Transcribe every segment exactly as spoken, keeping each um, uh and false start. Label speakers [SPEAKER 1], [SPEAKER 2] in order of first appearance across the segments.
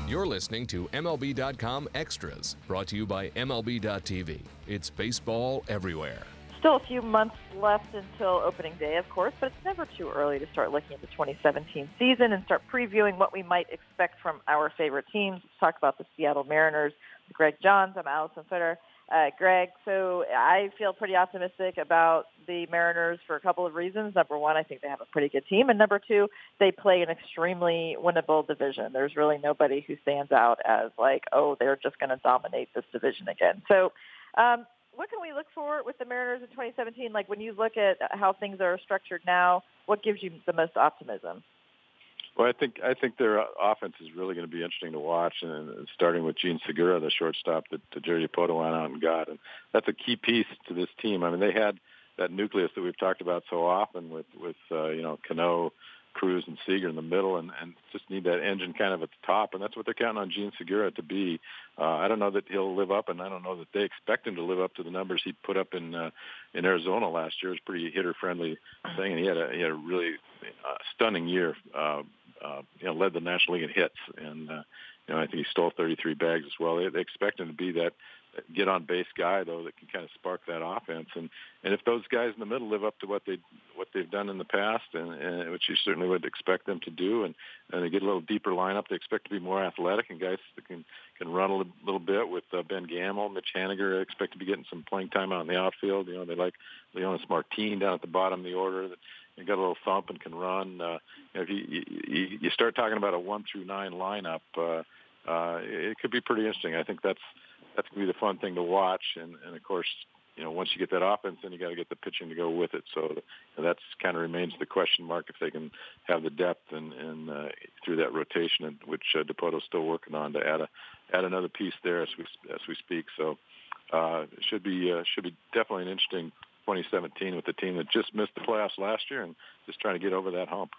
[SPEAKER 1] You're listening to M L B dot com Extras, brought to you by M L B dot T V. It's baseball everywhere.
[SPEAKER 2] Still a few months left until opening day, of course, but it's never too early to start looking at the twenty seventeen season and start previewing what we might expect from our favorite teams. Let's talk about the Seattle Mariners. Greg Johns, I'm Allison Fitter. Uh, Greg, so I feel pretty optimistic about the Mariners for a couple of reasons. Number one, I think they have a pretty good team. And number two, they play an extremely winnable division. There's really nobody who stands out as like, oh, they're just going to dominate this division again. So um, what can we look for with the Mariners in twenty seventeen? Like when you look at how things are structured now, what gives you the most optimism?
[SPEAKER 3] Well, I think I think their offense is really going to be interesting to watch, and starting with Gene Segura, the shortstop that Jerry Dipoto went out and got, and that's a key piece to this team. I mean, they had that nucleus that we've talked about so often with with uh, you know Cano, Cruz, and Seager in the middle, and, and just need that engine kind of at the top, and that's what they're counting on Gene Segura to be. Uh, I don't know that he'll live up, and I don't know that they expect him to live up to the numbers he put up in uh, in Arizona last year. It was a pretty hitter-friendly thing, and he had a he had a really uh, stunning year. Uh, Uh, you know, led the National League in hits, and uh, you know, I think he stole thirty-three bags as well. They, they expect him to be that get-on-base guy, though, that can kind of spark that offense. And, and if those guys in the middle live up to what they what they've done in the past, and, and which you certainly would expect them to do, and, and they get a little deeper lineup, they expect to be more athletic and guys that can can run a little, little bit with uh, Ben Gamel, Mitch Haniger. I expect to be getting some playing time out in the outfield. You know, they like Leonis Martin down at the bottom of the order. That, You got a little thump and can run. Uh, if you, you you start talking about a one through nine lineup, uh, uh, it could be pretty interesting. I think that's that's going to be the fun thing to watch. And, and of course, you know, once you get that offense, then you got to get the pitching to go with it. So you know, that's kind of remains the question mark if they can have the depth and, and uh, through that rotation, which uh, Dipoto's still working on to add a add another piece there as we as we speak. So uh, it should be uh, should be definitely an interesting twenty seventeen with the team that just missed the playoffs last year and just trying to get over that hump.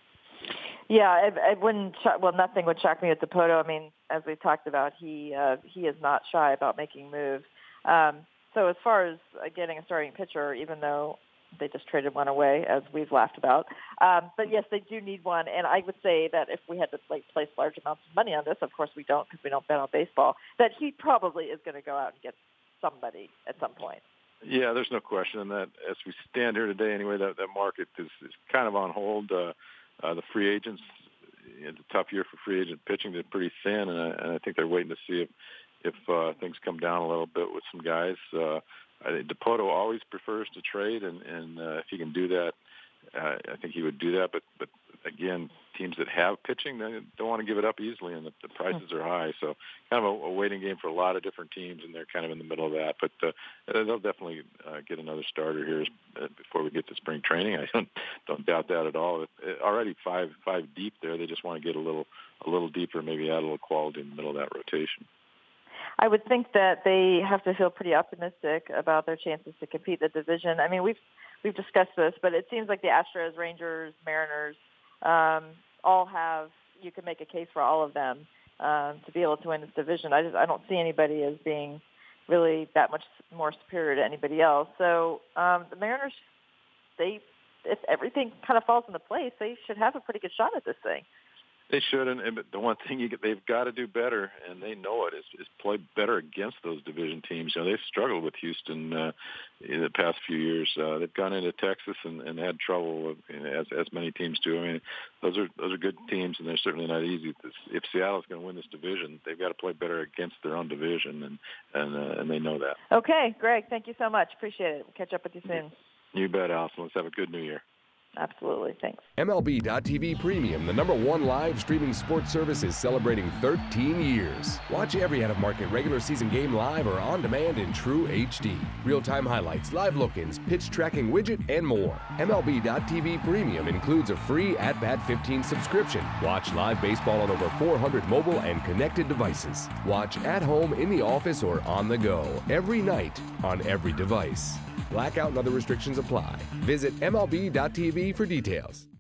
[SPEAKER 2] Yeah, it, it wouldn't. Well, nothing would shock me with Dipoto. I mean, as we've talked about, he uh, he is not shy about making moves. Um, so as far as uh, getting a starting pitcher, even though they just traded one away, as we've laughed about, um, but yes, they do need one. And I would say that if we had to like place large amounts of money on this, of course we don't because we don't bet on baseball, that he probably is going to go out and get somebody at some point.
[SPEAKER 3] Yeah, there's no question in that. As we stand here today, anyway, that, that market is, is kind of on hold. Uh, uh, the free agents, it's a tough year for free agent pitching. They're pretty thin, and I, and I think they're waiting to see if if uh, things come down a little bit with some guys. Uh, I, Dipoto always prefers to trade, and, and uh, if he can do that, uh, I think he would do that. But but again, teams that have pitching, they don't want to give it up easily, and the, the prices are high. So kind of a, a waiting game for a lot of different teams, and they're kind of in the middle of that. But uh, they'll definitely uh, get another starter here uh, before we get to spring training. I don't don't doubt that at all. It, it, already five five deep there. They just want to get a little a little deeper, maybe add a little quality in the middle of that rotation.
[SPEAKER 2] I would think that they have to feel pretty optimistic about their chances to compete in the division. I mean, we've we've discussed this, but it seems like the Astros, Rangers, Mariners, um, all have, you can make a case for all of them um, to be able to win this division. I just I don't see anybody as being really that much more superior to anybody else. So um, the Mariners, they if everything kind of falls into place, they should have a pretty good shot at this thing.
[SPEAKER 3] They should, and, and the one thing you get, they've got to do better, and they know it, is, is play better against those division teams. You know, they've struggled with Houston uh, in the past few years. Uh, they've gone into Texas and, and had trouble, with, you know, as as many teams do. I mean, those are those are good teams, and they're certainly not easy. If Seattle's going to win this division, they've got to play better against their own division, and and uh, and they know that.
[SPEAKER 2] Okay, Greg, thank you so much. Appreciate it. We'll catch up with you soon.
[SPEAKER 3] You bet, Allison. Let's have a good New Year.
[SPEAKER 2] Absolutely. Thanks.
[SPEAKER 1] M L B dot T V Premium, the number one live streaming sports service, is celebrating thirteen years. Watch every out-of-market regular season game live or on demand in true H D. Real-time highlights, live look-ins, pitch tracking widget, and more. M L B dot T V Premium includes a free At Bat fifteen subscription. Watch live baseball on over four hundred mobile and connected devices. Watch at home, in the office, or on the go every night on every device. Blackout and other restrictions apply. Visit M L B dot T V for details.